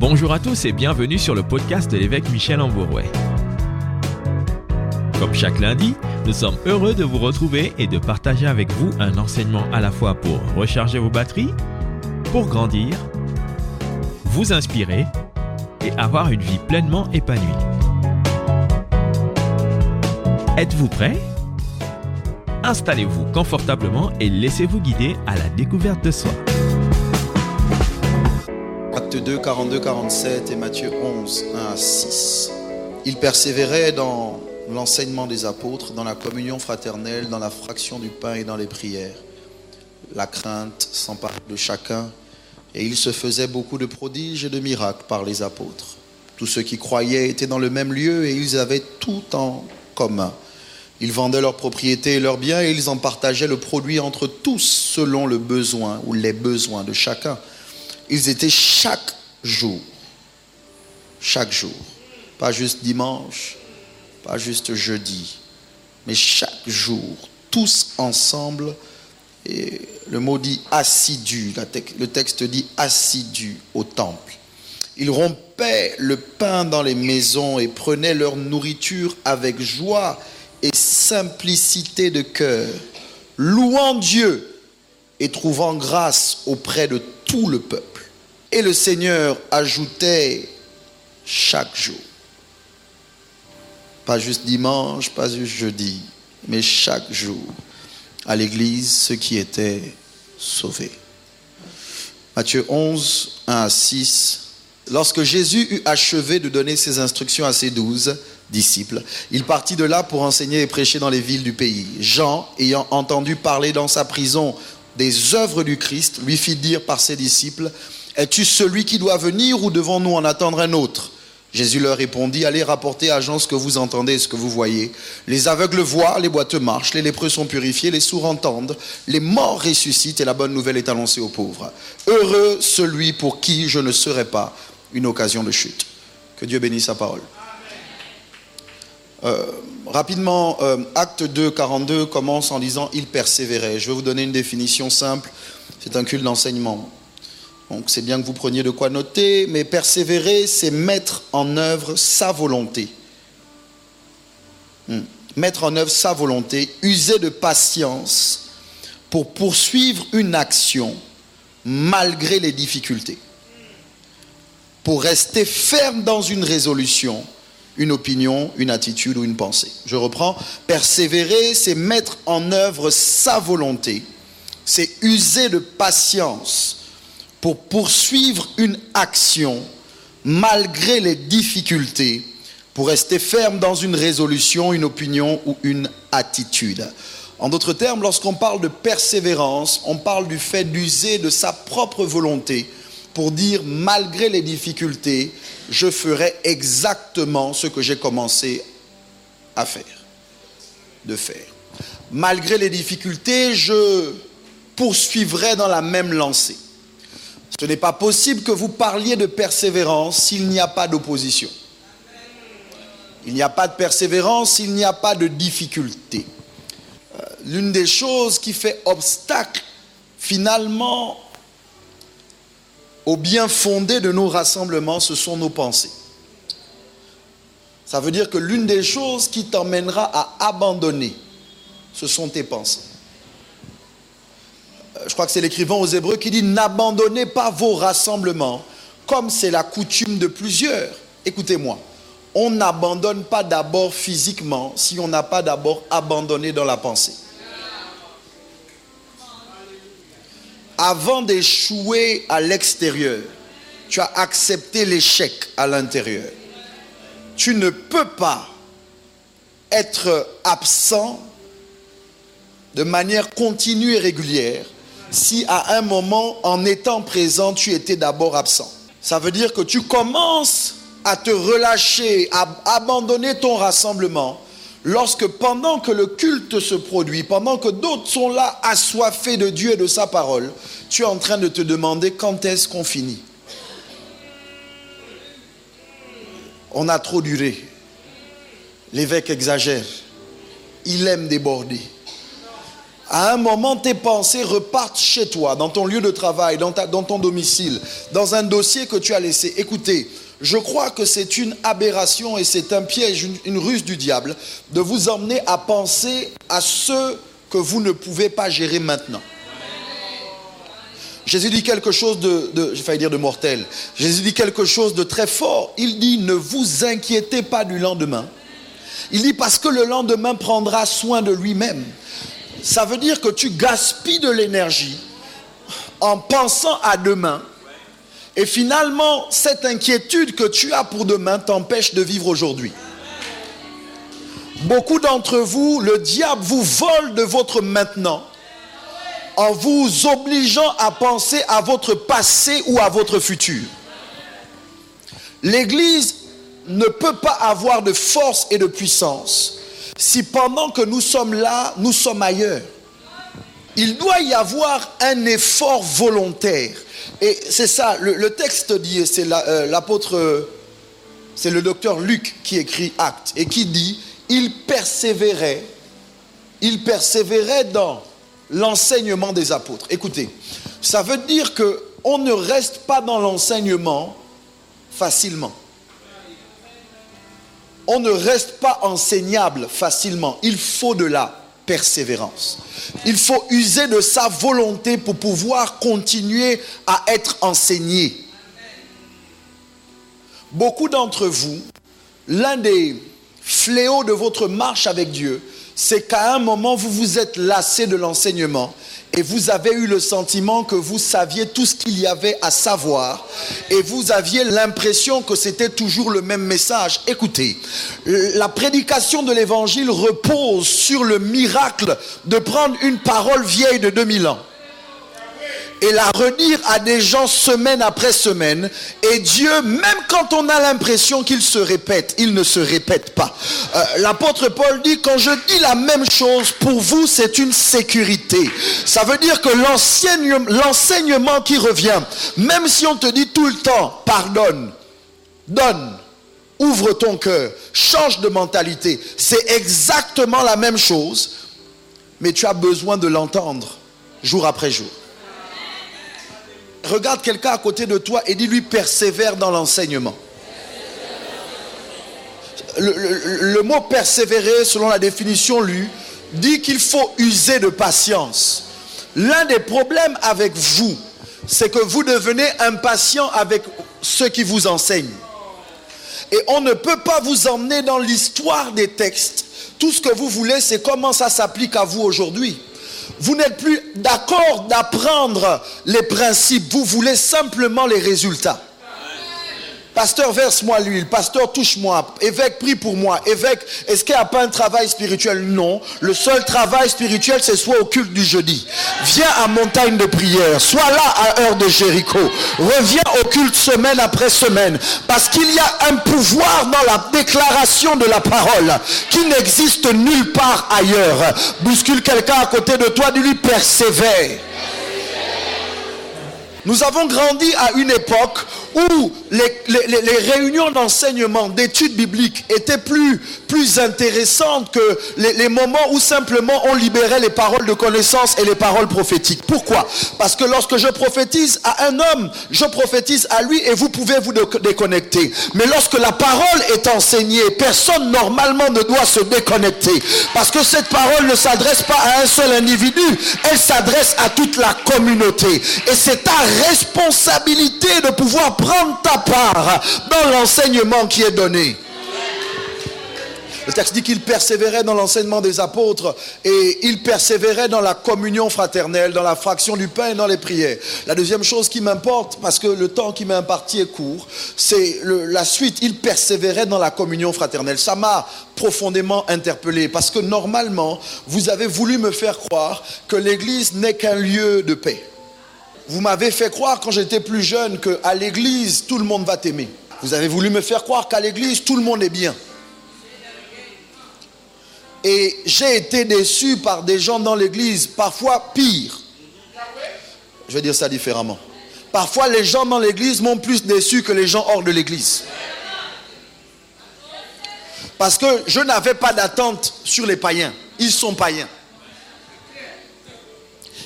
Bonjour à tous et bienvenue sur le podcast de l'évêque Michel Ambourouet. Comme chaque lundi, nous sommes heureux de vous retrouver et de partager avec vous un enseignement à la fois pour recharger vos batteries, pour grandir, vous inspirer et avoir une vie pleinement épanouie. Êtes-vous prêts ? Installez-vous confortablement et laissez-vous guider à la découverte de soi. Actes 2, 42, 47 et Matthieu 11, 1 à 6. Ils persévéraient dans l'enseignement des apôtres, dans la communion fraternelle, dans la fraction du pain et dans les prières. La crainte s'emparait de chacun et il se faisait beaucoup de prodiges et de miracles par les apôtres. Tous ceux qui croyaient étaient dans le même lieu et ils avaient tout en commun. Ils vendaient leurs propriétés et leurs biens et ils en partageaient le produit entre tous selon le besoin ou les besoins de chacun. Ils étaient chaque jour, pas juste dimanche, pas juste jeudi, mais chaque jour, tous ensemble, et le mot dit assidus, le texte dit assidus au temple. Ils rompaient le pain dans les maisons et prenaient leur nourriture avec joie et simplicité de cœur, louant Dieu et trouvant grâce auprès de tout le peuple. Et le Seigneur ajoutait chaque jour, pas juste dimanche, pas juste jeudi, mais chaque jour, à l'église, ceux qui étaient sauvés. Matthieu 11, 1 à 6. Lorsque Jésus eut achevé de donner ses instructions à ses 12 disciples, il partit de là pour enseigner et prêcher dans les villes du pays. Jean, ayant entendu parler dans sa prison des œuvres du Christ, lui fit dire par ses disciples: « Es-tu celui qui doit venir ou devons-nous en attendre un autre ?» Jésus leur répondit: « Allez rapporter à Jean ce que vous entendez et ce que vous voyez. Les aveugles voient, les boiteux marchent, les lépreux sont purifiés, les sourds entendent, les morts ressuscitent et la bonne nouvelle est annoncée aux pauvres. Heureux celui pour qui je ne serai pas une occasion de chute. » Que Dieu bénisse sa parole. Rapidement, acte 2, 42 commence en disant « Il persévérait ». Je vais vous donner une définition simple, c'est un culte d'enseignement. Donc c'est bien que vous preniez de quoi noter, mais persévérer, c'est mettre en œuvre sa volonté. Mettre en œuvre sa volonté, user de patience pour poursuivre une action malgré les difficultés. Pour rester ferme dans une résolution, une opinion, une attitude ou une pensée. Je reprends. Persévérer, c'est mettre en œuvre sa volonté. C'est user de patience pour poursuivre une action malgré les difficultés, pour rester ferme dans une résolution, une opinion ou une attitude. En d'autres termes, lorsqu'on parle de persévérance, on parle du fait d'user de sa propre volonté pour dire malgré les difficultés, je ferai exactement ce que j'ai commencé à faire, de faire. Malgré les difficultés, je poursuivrai dans la même lancée. Ce n'est pas possible que vous parliez de persévérance s'il n'y a pas d'opposition. Il n'y a pas de persévérance s'il n'y a pas de difficulté. L'une des choses qui fait obstacle finalement au bien fondé de nos rassemblements, ce sont nos pensées. Ça veut dire que l'une des choses qui t'emmènera à abandonner, ce sont tes pensées. Je crois que c'est l'écrivain aux Hébreux qui dit « N'abandonnez pas vos rassemblements, comme c'est la coutume de plusieurs. » Écoutez-moi, on n'abandonne pas d'abord physiquement si on n'a pas d'abord abandonné dans la pensée. Avant d'échouer à l'extérieur, tu as accepté l'échec à l'intérieur. Tu ne peux pas être absent de manière continue et régulière si à un moment, en étant présent, tu étais d'abord absent. Ça veut dire que tu commences à te relâcher, à abandonner ton rassemblement lorsque pendant que le culte se produit, pendant que d'autres sont là assoiffés de Dieu et de sa parole, tu es en train de te demander quand est-ce qu'on finit. On a trop duré. L'évêque exagère. Il aime déborder. à un moment, tes pensées repartent chez toi, dans ton lieu de travail, dans ton domicile, dans un dossier que tu as laissé. Écoutez, je crois que c'est une aberration et c'est un piège, une ruse du diable de vous emmener à penser à ce que vous ne pouvez pas gérer maintenant. Jésus dit quelque chose j'ai failli dire de mortel. Jésus dit quelque chose de très fort. Il dit, ne vous inquiétez pas du lendemain. Il dit, parce que le lendemain prendra soin de lui-même. Ça veut dire que tu gaspilles de l'énergie en pensant à demain. Et finalement, cette inquiétude que tu as pour demain t'empêche de vivre aujourd'hui. Beaucoup d'entre vous, le diable vous vole de votre maintenant en vous obligeant à penser à votre passé ou à votre futur. L'Église ne peut pas avoir de force et de puissance si pendant que nous sommes là, nous sommes ailleurs. Il doit y avoir un effort volontaire. Et c'est ça, le texte dit, c'est l'apôtre, c'est le docteur Luc qui écrit Actes et qui dit, il persévérait dans l'enseignement des apôtres. Écoutez, ça veut dire qu'on ne reste pas dans l'enseignement facilement. On ne reste pas enseignable facilement. Il faut de la persévérance. Il faut user de sa volonté pour pouvoir continuer à être enseigné. Beaucoup d'entre vous, l'un des fléaux de votre marche avec Dieu, c'est qu'à un moment, vous vous êtes lassé de l'enseignement et vous avez eu le sentiment que vous saviez tout ce qu'il y avait à savoir et vous aviez l'impression que c'était toujours le même message. Écoutez, la prédication de l'évangile repose sur le miracle de prendre une parole vieille de 2000 ans et la redire à des gens semaine après semaine. Et Dieu, même quand on a l'impression qu'il se répète, il ne se répète pas. L'apôtre Paul dit, quand je dis la même chose, pour vous c'est une sécurité. Ça veut dire que l'enseignement qui revient, même si on te dit tout le temps, pardonne, donne, ouvre ton cœur, change de mentalité, c'est exactement la même chose, mais tu as besoin de l'entendre jour après jour. Regarde quelqu'un à côté de toi et dis-lui, persévère dans l'enseignement. Le mot persévérer, selon la définition lue, dit qu'il faut user de patience. L'un des problèmes avec vous, c'est que vous devenez impatient avec ceux qui vous enseignent. Et on ne peut pas vous emmener dans l'histoire des textes. Tout ce que vous voulez, c'est comment ça s'applique à vous aujourd'hui. Vous n'êtes plus d'accord d'apprendre les principes, vous voulez simplement les résultats. Pasteur, verse-moi l'huile. Pasteur, touche-moi. Évêque, prie pour moi. Évêque, est-ce qu'il n'y a pas un travail spirituel? Non. Le seul travail spirituel, c'est soit au culte du jeudi. Viens à montagne de prière. Sois là à heure de Jéricho. Reviens au culte semaine après semaine. Parce qu'il y a un pouvoir dans la déclaration de la parole qui n'existe nulle part ailleurs. Bouscule quelqu'un à côté de toi, dis-lui persévère. Nous avons grandi à une époque où les réunions d'enseignement, d'études bibliques étaient plus intéressantes que les moments où simplement on libérait les paroles de connaissance et les paroles prophétiques. Pourquoi? Parce que lorsque je prophétise à un homme, je prophétise à lui et vous pouvez vous déconnecter. Mais lorsque la parole est enseignée, personne normalement ne doit se déconnecter. Parce que cette parole ne s'adresse pas à un seul individu, elle s'adresse à toute la communauté. Et c'est ta responsabilité de pouvoir prendre ta part dans l'enseignement qui est donné. Le texte dit qu'il persévérait dans l'enseignement des apôtres et il persévérait dans la communion fraternelle, dans la fraction du pain et dans les prières. La deuxième chose qui m'importe, parce que le temps qui m'est imparti est court, c'est la suite. Il persévérait dans la communion fraternelle. Ça m'a profondément interpellé parce que normalement, vous avez voulu me faire croire que l'église n'est qu'un lieu de paix. Vous m'avez fait croire quand j'étais plus jeune qu'à l'église, tout le monde va t'aimer. Vous avez voulu me faire croire qu'à l'église, tout le monde est bien. Et j'ai été déçu par des gens dans l'église, parfois pire. Je vais dire ça différemment. Parfois, les gens dans l'église m'ont plus déçu que les gens hors de l'église. Parce que je n'avais pas d'attente sur les païens. Ils sont païens.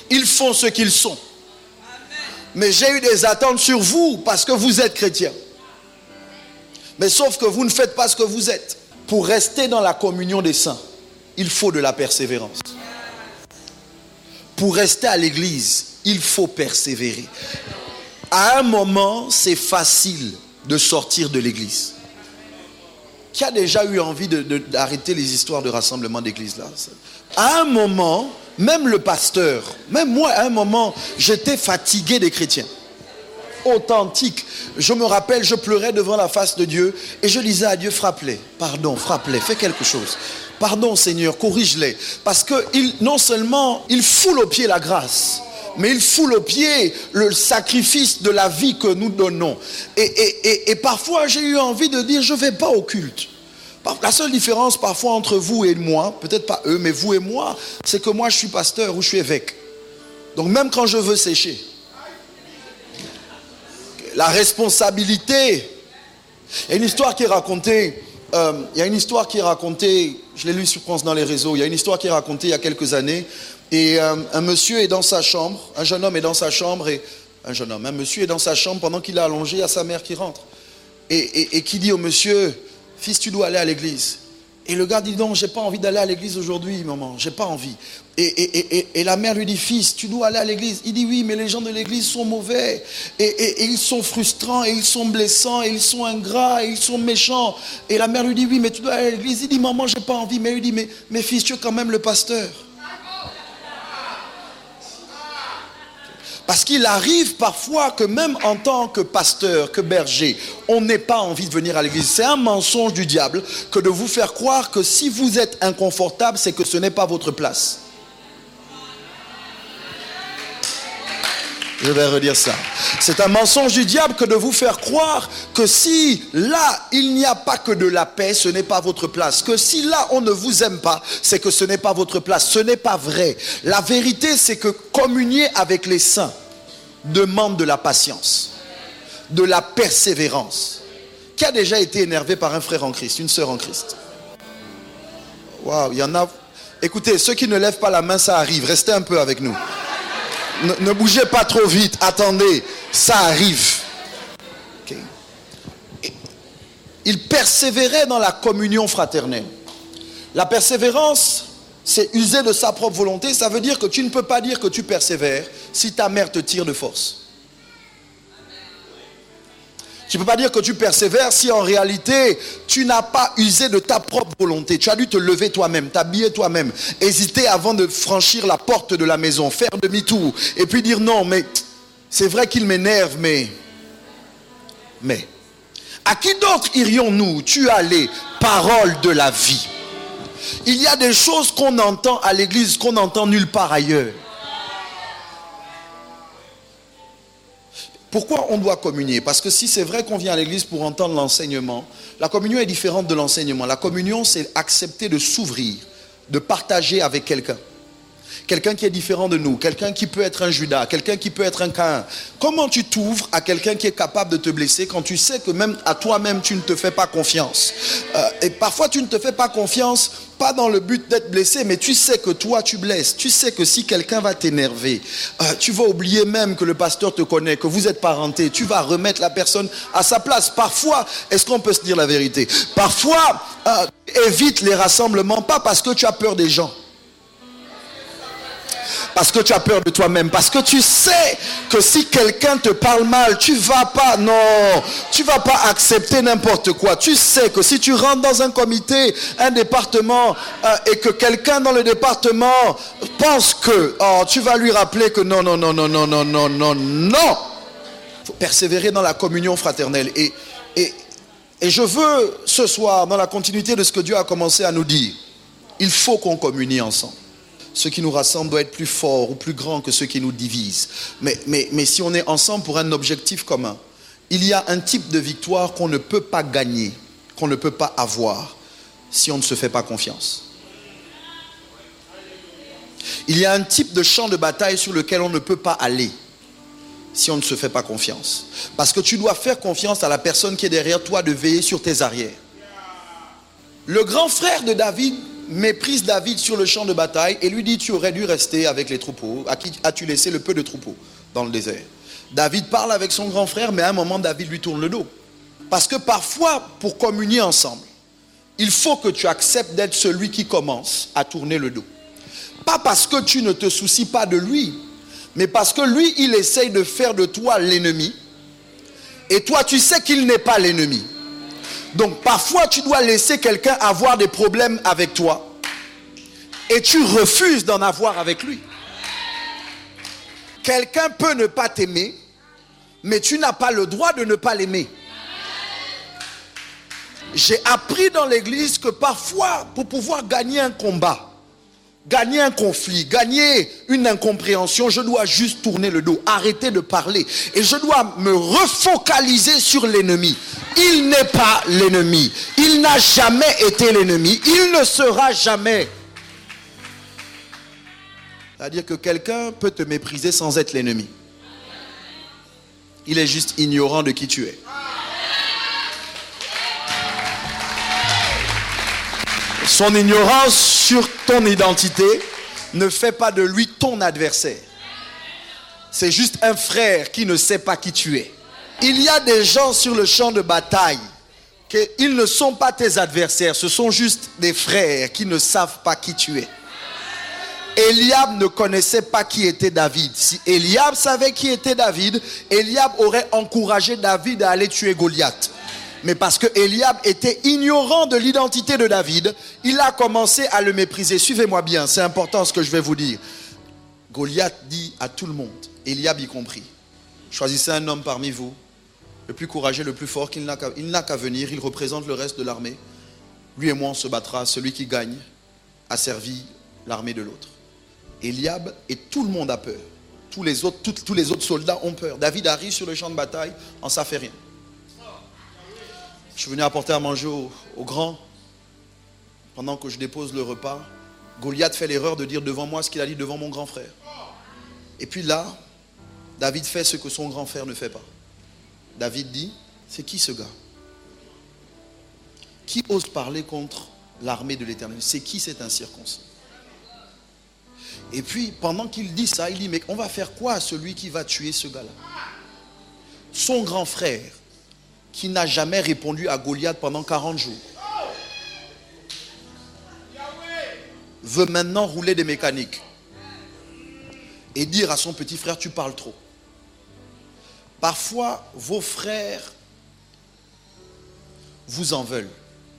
Ils font ce qu'ils sont. Mais j'ai eu des attentes sur vous parce que vous êtes chrétiens. Mais sauf que vous ne faites pas ce que vous êtes. Pour rester dans la communion des saints, il faut de la persévérance. Pour rester à l'église, il faut persévérer. À un moment, c'est facile de sortir de l'église. Qui a déjà eu envie d'arrêter les histoires de rassemblement d'église là? À un moment, même le pasteur, même moi, à un moment, j'étais fatigué des chrétiens. Authentique. Je me rappelle, je pleurais devant la face de Dieu et je disais à Dieu, frappe-les, pardon, frappe-les, fais quelque chose. Pardon Seigneur, corrige-les. Parce que non seulement il foule aux pieds la grâce, mais il foule aux pieds le sacrifice de la vie que nous donnons. Et parfois j'ai eu envie de dire, je ne vais pas au culte. La seule différence parfois entre vous et moi, peut-être pas eux, mais vous et moi, c'est que moi je suis pasteur ou je suis évêque. Donc même quand je veux sécher, la responsabilité. Il y a une histoire qui est racontée, je l'ai lu je pense dans les réseaux, il y a une histoire qui est racontée il y a quelques années, et un monsieur est dans sa chambre, un jeune homme est dans sa chambre, un monsieur est dans sa chambre pendant qu'il est allongé, il y a sa mère qui rentre, et qui dit au monsieur, fils, tu dois aller à l'église. Et le gars dit, non, j'ai pas envie d'aller à l'église aujourd'hui, maman, j'ai pas envie. Et la mère lui dit, fils, tu dois aller à l'église. Il dit, oui, mais les gens de l'église sont mauvais, et ils sont frustrants, et ils sont blessants, et ils sont ingrats, et ils sont méchants. Et la mère lui dit, oui, mais tu dois aller à l'église. Il dit, maman, j'ai pas envie. Mais il lui dit, mais fils, tu es quand même le pasteur. Parce qu'il arrive parfois que même en tant que pasteur, que berger, on n'ait pas envie de venir à l'église. C'est un mensonge du diable que de vous faire croire que si vous êtes inconfortable, c'est que ce n'est pas votre place. Je vais redire ça. C'est un mensonge du diable que de vous faire croire que si là, il n'y a pas que de la paix, ce n'est pas votre place. Que si là, on ne vous aime pas, c'est que ce n'est pas votre place. Ce n'est pas vrai. La vérité, c'est que communier avec les saints demande de la patience, de la persévérance. Qui a déjà été énervé par un frère en Christ, une sœur en Christ? Waouh, il y en a. Écoutez, ceux qui ne lèvent pas la main, ça arrive. Restez un peu avec nous. Ne bougez pas trop vite, attendez, ça arrive. Okay. Il persévérait dans la communion fraternelle. La persévérance, c'est user de sa propre volonté. Ça veut dire que tu ne peux pas dire que tu persévères si ta mère te tire de force. Tu ne peux pas dire que tu persévères si en réalité tu n'as pas usé de ta propre volonté. Tu as dû te lever toi-même, t'habiller toi-même, hésiter avant de franchir la porte de la maison, faire demi-tour et puis dire non, mais c'est vrai qu'il m'énerve, mais à qui d'autre irions-nous? Tu as les paroles de la vie. Il y a des choses qu'on entend à l'église qu'on n'entend nulle part ailleurs. Pourquoi on doit communier? Parce que si c'est vrai qu'on vient à l'église pour entendre l'enseignement, la communion est différente de l'enseignement. La communion, c'est accepter de s'ouvrir, de partager avec quelqu'un. Quelqu'un qui est différent de nous, quelqu'un qui peut être un Judas, quelqu'un qui peut être un Caïn. Comment tu t'ouvres à quelqu'un qui est capable de te blesser quand tu sais que même à toi-même tu ne te fais pas confiance? Et parfois tu ne te fais pas confiance, pas dans le but d'être blessé, mais tu sais que toi tu blesses. Tu sais que si quelqu'un va t'énerver, tu vas oublier même que le pasteur te connaît, que vous êtes parenté. Tu vas remettre la personne à sa place. Parfois, est-ce qu'on peut se dire la vérité? Parfois, évite les rassemblements, pas parce que tu as peur des gens. Parce que tu as peur de toi-même. Parce que tu sais que si quelqu'un te parle mal, tu vas pas accepter n'importe quoi. Tu sais que si tu rentres dans un comité, un département, et que quelqu'un dans le département pense que tu vas lui rappeler que non. Il faut persévérer dans la communion fraternelle. Et je veux ce soir, dans la continuité de ce que Dieu a commencé à nous dire, il faut qu'on communie ensemble. Ce qui nous rassemble doit être plus fort ou plus grand que ce qui nous divise. Mais si on est ensemble pour un objectif commun, il y a un type de victoire qu'on ne peut pas gagner, qu'on ne peut pas avoir si on ne se fait pas confiance. Il y a un type de champ de bataille sur lequel on ne peut pas aller si on ne se fait pas confiance. Parce que tu dois faire confiance à la personne qui est derrière toi de veiller sur tes arrières. Le grand frère de David méprise David sur le champ de bataille et lui dit: tu aurais dû rester avec les troupeaux. À qui as-tu laissé le peu de troupeaux dans le désert? David parle avec son grand frère, mais à un moment David lui tourne le dos. Parce que parfois, pour communier ensemble, il faut que tu acceptes d'être celui qui commence à tourner le dos. Pas parce que tu ne te soucies pas de lui, mais parce que lui, il essaye de faire de toi l'ennemi. Et toi, tu sais qu'il n'est pas l'ennemi. Donc parfois, tu dois laisser quelqu'un avoir des problèmes avec toi. Et tu refuses d'en avoir avec lui. Quelqu'un peut ne pas t'aimer, mais tu n'as pas le droit de ne pas l'aimer. J'ai appris dans l'église que parfois, pour pouvoir gagner un combat, gagner un conflit, gagner une incompréhension, je dois juste tourner le dos, arrêter de parler. Et je dois me refocaliser sur l'ennemi. Il n'est pas l'ennemi. Il n'a jamais été l'ennemi. Il ne sera jamais. C'est-à-dire que quelqu'un peut te mépriser sans être l'ennemi. Il est juste ignorant de qui tu es. Son ignorance sur ton identité ne fait pas de lui ton adversaire. C'est juste un frère qui ne sait pas qui tu es. Il y a des gens sur le champ de bataille qu'ils ne sont pas tes adversaires. Ce sont juste des frères qui ne savent pas qui tu es. Eliab ne connaissait pas qui était David. Si Eliab savait qui était David, Eliab aurait encouragé David à aller tuer Goliath. Mais parce que Eliab était ignorant de l'identité de David, il a commencé à le mépriser. Suivez-moi bien, c'est important ce que je vais vous dire. Goliath dit à tout le monde, Eliab y compris: choisissez un homme parmi vous, le plus courageux, le plus fort, il n'a qu'à venir, il représente le reste de l'armée. Lui et moi on se battra, celui qui gagne a servi l'armée de l'autre. Eliab, et tout le monde a peur. Tous les autres soldats ont peur. David arrive sur le champ de bataille, on ne s'en fait rien. Je suis venu apporter à manger aux grands. Pendant que je dépose le repas, Goliath fait l'erreur de dire devant moi ce qu'il a dit devant mon grand frère. Et puis là, David fait ce que son grand frère ne fait pas. David dit: c'est qui ce gars? Qui ose parler contre l'armée de l'Éternel? C'est qui cet incirconcis? Et puis, pendant qu'il dit ça, il dit: mais on va faire quoi à celui qui va tuer ce gars-là? Son grand frère, qui n'a jamais répondu à Goliath pendant 40 jours, veut maintenant rouler des mécaniques et dire à son petit frère: tu parles trop. Parfois, vos frères vous en veulent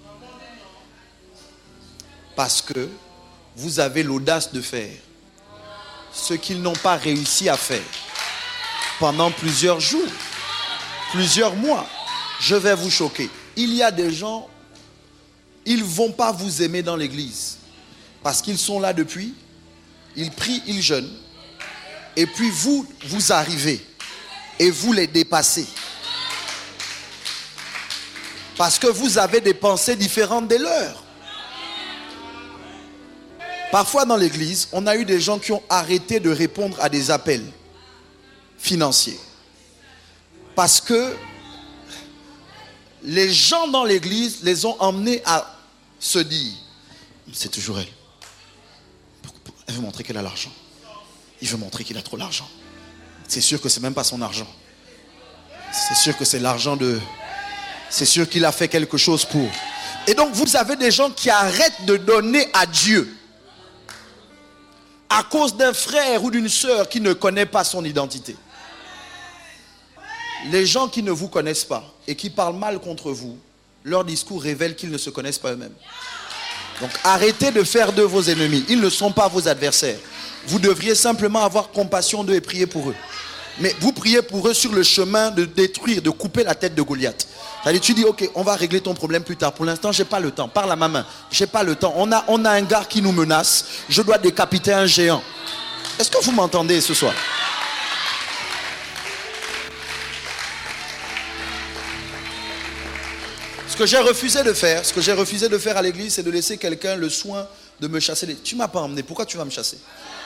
parce que vous avez l'audace de faire ce qu'ils n'ont pas réussi à faire pendant plusieurs jours, plusieurs mois. Je vais vous choquer. Il y a des gens, ils ne vont pas vous aimer dans l'église parce qu'ils sont là depuis, ils prient, ils jeûnent, et puis vous arrivez et vous les dépassez parce que vous avez des pensées différentes des leurs. Parfois dans l'église, on a eu des gens qui ont arrêté de répondre à des appels financiers parce que les gens dans l'église les ont emmenés à se dire: c'est toujours elle. Elle veut montrer qu'elle a l'argent. Il veut montrer qu'il a trop l'argent. C'est sûr que c'est même pas son argent. C'est sûr que c'est l'argent de... C'est sûr qu'il a fait quelque chose pour... Et donc vous avez des gens qui arrêtent de donner à Dieu à cause d'un frère ou d'une sœur qui ne connaît pas son identité. Les gens qui ne vous connaissent pas et qui parlent mal contre vous, leur discours révèle qu'ils ne se connaissent pas eux-mêmes. Donc arrêtez de faire d'eux vos ennemis. Ils ne sont pas vos adversaires. Vous devriez simplement avoir compassion d'eux et prier pour eux. Mais vous priez pour eux sur le chemin de détruire, de couper la tête de Goliath. C'est-à-dire, tu dis: ok, on va régler ton problème plus tard. Pour l'instant, j'ai pas le temps. Parle à ma main. J'ai pas le temps. On a un gars qui nous menace. Je dois décapiter un géant. Est-ce que vous m'entendez ce soir? Ce que j'ai refusé de faire à l'église, c'est de laisser quelqu'un le soin de me chasser. Tu m'as pas emmené, pourquoi tu vas me chasser?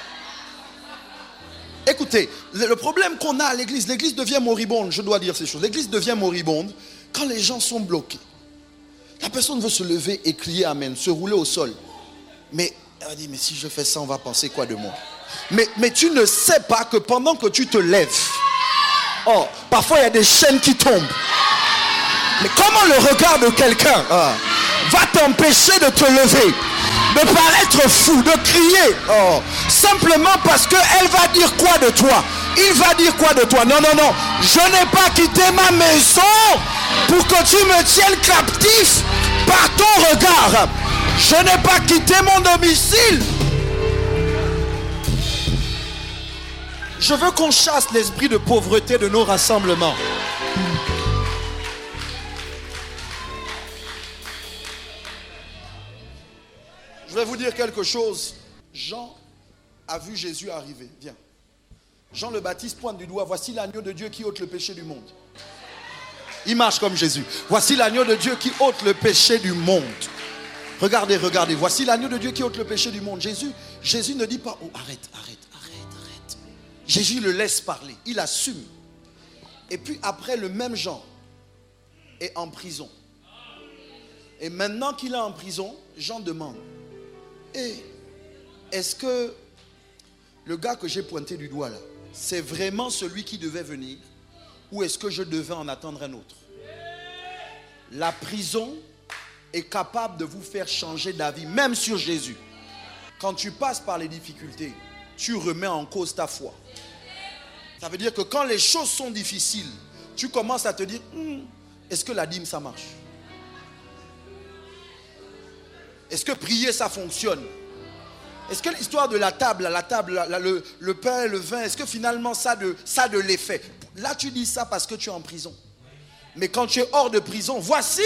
Écoutez, le problème qu'on a à l'église devient moribonde, je dois dire ces choses. L'église devient moribonde quand les gens sont bloqués. La personne veut se lever et crier amen, se rouler au sol. Mais elle va dire, mais si je fais ça, on va penser quoi de moi? Mais tu ne sais pas que pendant que tu te lèves, parfois il y a des chaînes qui tombent. Mais comment le regard de quelqu'un va t'empêcher de te lever, de paraître fou, de crier, simplement parce qu'elle va dire quoi de toi? Il va dire quoi de toi? Non, non, non. Je n'ai pas quitté ma maison pour que tu me tiennes captif par ton regard. Je n'ai pas quitté mon domicile. Je veux qu'on chasse l'esprit de pauvreté de nos rassemblements. Je vais vous dire quelque chose. Jean a vu Jésus arriver. Viens. Jean le Baptiste pointe du doigt. Voici l'agneau de Dieu qui ôte le péché du monde. Il marche comme Jésus. Voici l'agneau de Dieu qui ôte le péché du monde. Regardez, regardez. Voici l'agneau de Dieu qui ôte le péché du monde. Jésus ne dit pas, oh arrête. Jésus le laisse parler. Il assume. Et puis après, le même Jean est en prison. Et maintenant qu'il est en prison, Jean demande, est-ce que le gars que j'ai pointé du doigt là, c'est vraiment celui qui devait venir, ou est-ce que je devais en attendre un autre? La prison est capable de vous faire changer d'avis, même sur Jésus. Quand tu passes par les difficultés, tu remets en cause ta foi. Ça veut dire que quand les choses sont difficiles, tu commences à te dire, est-ce que la dîme ça marche? Est-ce que prier ça fonctionne? Est-ce que l'histoire de la table, le pain et le vin, est-ce que finalement ça de l'effet? Là tu dis ça parce que tu es en prison. Mais quand tu es hors de prison, voici!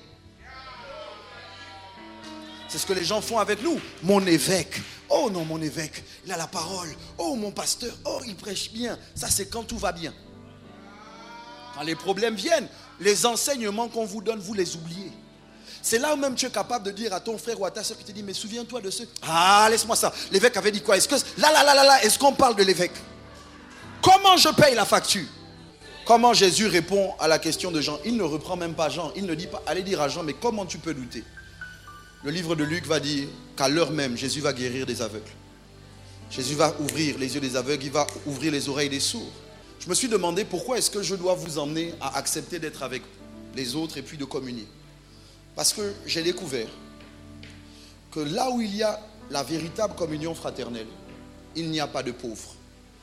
C'est ce que les gens font avec nous. Mon évêque. Oh non, mon évêque, il a la parole. Oh mon pasteur, oh il prêche bien. Ça c'est quand tout va bien. Quand les problèmes viennent, les enseignements qu'on vous donne, vous les oubliez. C'est là où même tu es capable de dire à ton frère ou à ta soeur qui te dit, mais souviens-toi de ce... Ah, laisse-moi ça. L'évêque avait dit quoi? Est-ce que... Là, est-ce qu'on parle de l'évêque? Comment je paye la facture? Comment Jésus répond à la question de Jean? Il ne reprend même pas Jean. Il ne dit pas, allez dire à Jean, mais comment tu peux douter? Le livre de Luc va dire qu'à l'heure même, Jésus va guérir des aveugles. Jésus va ouvrir les yeux des aveugles, il va ouvrir les oreilles des sourds. Je me suis demandé pourquoi est-ce que je dois vous emmener à accepter d'être avec les autres et puis de communier. Parce que j'ai découvert que là où il y a la véritable communion fraternelle, il n'y a pas de pauvres.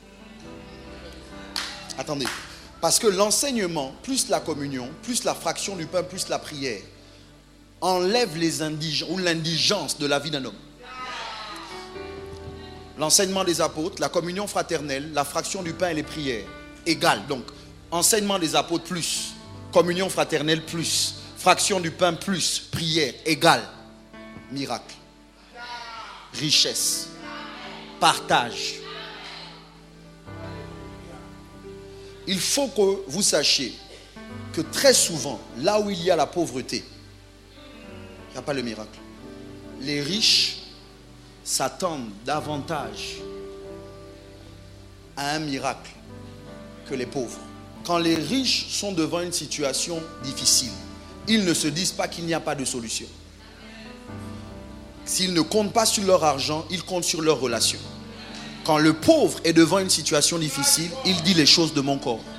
Attendez, parce que l'enseignement, plus la communion, plus la fraction du pain, plus la prière, enlève les indigents ou l'indigence de la vie d'un homme. L'enseignement des apôtres, la communion fraternelle, la fraction du pain et les prières, égale. Donc, enseignement des apôtres plus, communion fraternelle plus, fraction du pain plus, prière égale, miracle, richesse, partage. Il faut que vous sachiez que très souvent, là où il y a la pauvreté, il n'y a pas le miracle. Les riches s'attendent davantage à un miracle que les pauvres. Quand les riches sont devant une situation difficile, ils ne se disent pas qu'il n'y a pas de solution. S'ils ne comptent pas sur leur argent, ils comptent sur leurs relations. Quand le pauvre est devant une situation difficile, il dit les choses de mon corps.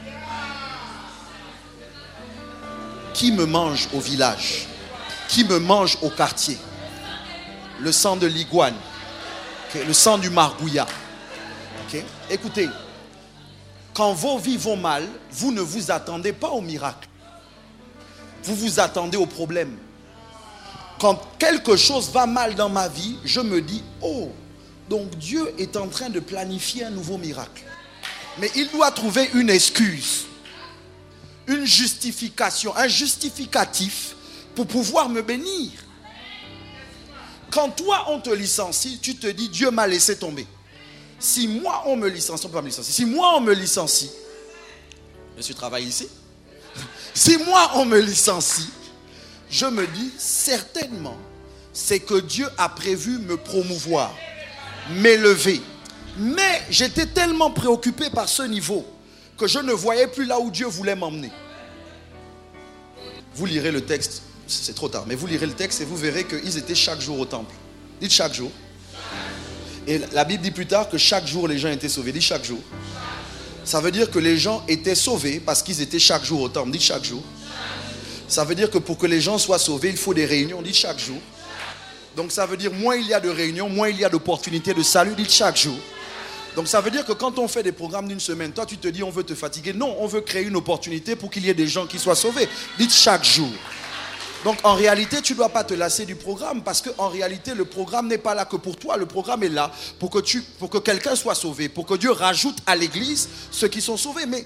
Qui me mange au village? Qui me mange au quartier? Le sang de l'iguane, okay? Le sang du margouillat. Okay? Écoutez, quand vos vies vont mal, vous ne vous attendez pas au miracle. Vous vous attendez au problème. Quand quelque chose va mal dans ma vie, je me dis, oh, donc Dieu est en train de planifier un nouveau miracle. Mais il doit trouver une excuse, une justification, un justificatif pour pouvoir me bénir. Quand toi on te licencie, tu te dis Dieu m'a laissé tomber. Si moi on me licencie, on peut pas me licencier. Si moi on me licencie, je travaille ici. Si moi on me licencie, je me dis certainement c'est que Dieu a prévu me promouvoir, m'élever. Mais j'étais tellement préoccupé par ce niveau que je ne voyais plus là où Dieu voulait m'emmener. Vous lirez le texte, c'est trop tard, mais vous lirez le texte et vous verrez qu'ils étaient chaque jour au temple. Dites chaque jour. Et la Bible dit plus tard que chaque jour les gens étaient sauvés. Dites chaque jour. Ça veut dire que les gens étaient sauvés parce qu'ils étaient chaque jour au temple. Dites chaque jour. Ça veut dire que pour que les gens soient sauvés, il faut des réunions. Dites chaque jour. Donc ça veut dire moins il y a de réunions, moins il y a d'opportunités de salut. Dites chaque jour. Donc ça veut dire que quand on fait des programmes d'une semaine, toi tu te dis on veut te fatiguer. Non, on veut créer une opportunité pour qu'il y ait des gens qui soient sauvés. Dites chaque jour. Donc en réalité, tu ne dois pas te lasser du programme parce qu'en réalité, le programme n'est pas là que pour toi. Le programme est là pour que quelqu'un soit sauvé, pour que Dieu rajoute à l'église ceux qui sont sauvés. Mais.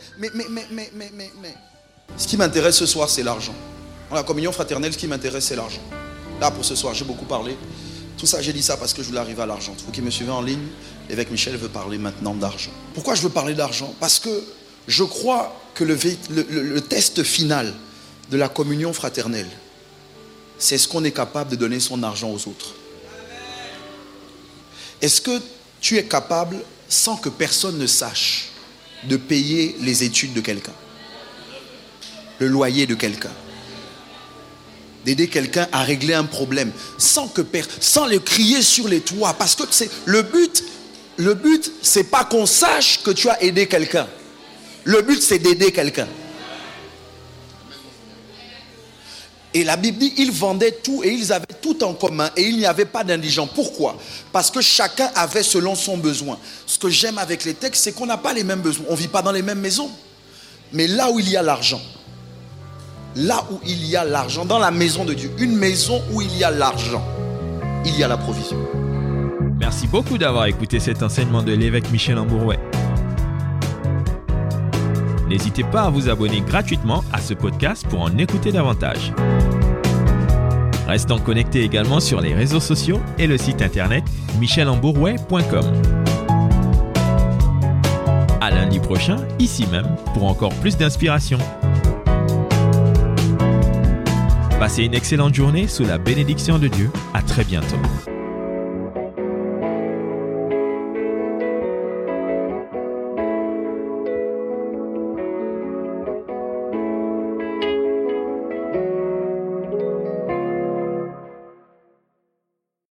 Ce qui m'intéresse ce soir, c'est l'argent. Dans la communion fraternelle, ce qui m'intéresse, c'est l'argent. Là, pour ce soir, j'ai beaucoup parlé. Tout ça, j'ai dit ça parce que je voulais arriver à l'argent. Vous qui me suivez en ligne, l'évêque Michel veut parler maintenant d'argent. Pourquoi je veux parler d'argent? Parce que je crois que le test final de la communion fraternelle, c'est ce qu'on est capable de donner son argent aux autres. Est-ce que tu es capable, sans que personne ne sache, de payer les études de quelqu'un, le loyer de quelqu'un, d'aider quelqu'un à régler un problème, sans le crier sur les toits? Parce que c'est le but, c'est pas qu'on sache que tu as aidé quelqu'un. Le but, c'est d'aider quelqu'un. Et la Bible dit, ils vendaient tout et ils avaient tout en commun et il n'y avait pas d'indigents. Pourquoi? Parce que chacun avait selon son besoin. Ce que j'aime avec les textes, c'est qu'on n'a pas les mêmes besoins. On ne vit pas dans les mêmes maisons. Mais là où il y a l'argent, dans la maison de Dieu, une maison où il y a l'argent, il y a la provision. Merci beaucoup d'avoir écouté cet enseignement de l'évêque Michel Ambourouet. N'hésitez pas à vous abonner gratuitement à ce podcast pour en écouter davantage. Restons connectés également sur les réseaux sociaux et le site internet michelambourouet.com. À lundi prochain, ici même, pour encore plus d'inspiration. Passez une excellente journée sous la bénédiction de Dieu. À très bientôt.